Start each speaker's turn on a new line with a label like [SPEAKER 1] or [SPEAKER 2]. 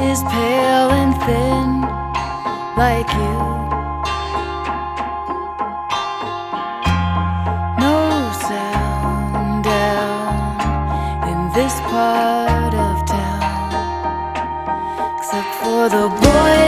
[SPEAKER 1] is pale and thin like you. No sound down in this part of town, except for the boy